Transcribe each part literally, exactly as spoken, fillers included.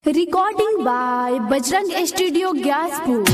Recording by Bajrang studio Gyaspur.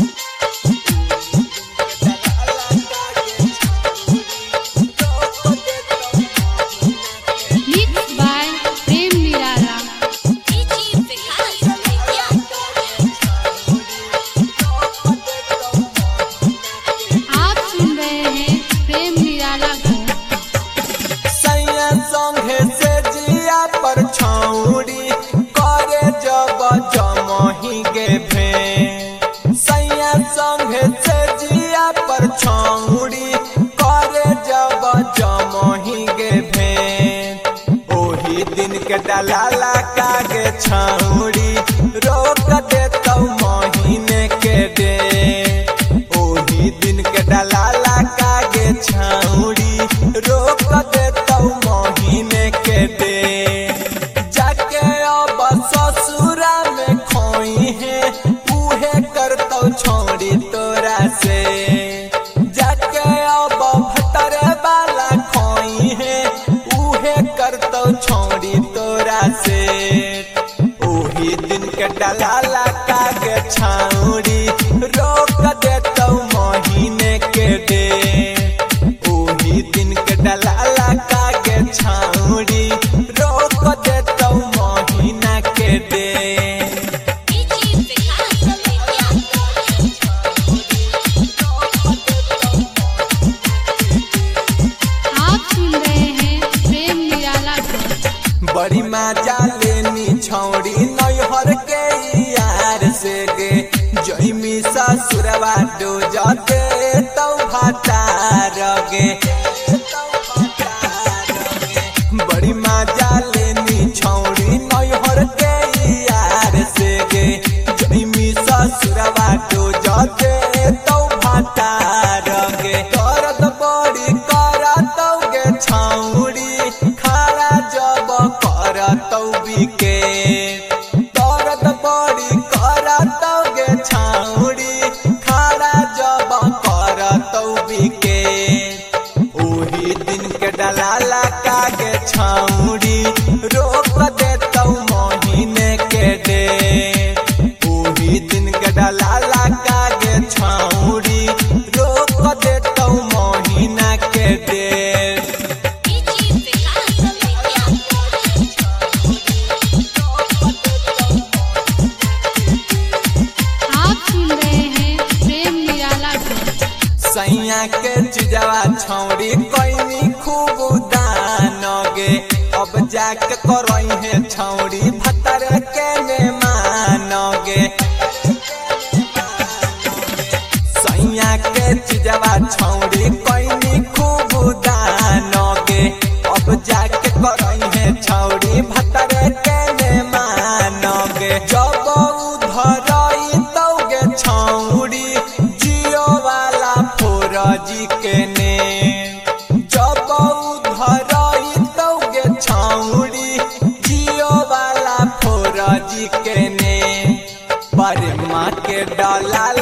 दलाला कागे छौड़ी रोक दे तो महीने के दे ओही दिन के दलाला कागे छौड़ी रोक दे तो महीने के दे जाके अब ससुरा में खोई है उहे करतौ छौड़ी तोरा से जाके अब भतर वाला खोई है उहे करतौ छौड़ी से ओही दिन के दलाला कागे छौड़ी रोक दे तो महीने के दे ओही दिन के दलाला कागे छौड़ी रोक दे तो महीना के दे। बड़ी मजा लेनी छौड़ी नैहर के यार से गे जइमी ससुरवा डो जाते तो भातार गे बड़ी मजा लेनी छौड़ी नैहर के यार से गे जइमी ससुरवा डो जाते तो भातार गे करत बड़ी करत गे छौड़ी खारा जब करतौ बिके दर्द बड़ी करतौ गे छौड़ी खारा जब करतौ बिके ओही दिन के दलाला कागे छौड़ी रोक देतौ महीने के दे ओही दिन के दलाला कागे छौड़ी रोक देतौ महीना के दे। सैया के चिजवा छौड़ी कोइनी खूब दान गे अब जाके करई है छौड़ी भतर के मेहमान गे सैया के चिजवा छौड़ी कोइनी खूब दान गे अब जाके करई है छौड़ी भतर के मेहमान गे जब उधरई तो गे छौड़ी जियो वाला जी के ने जब उधरई तो गे छौड़ी जियो वाला फोरजी के ने पर माँ के डला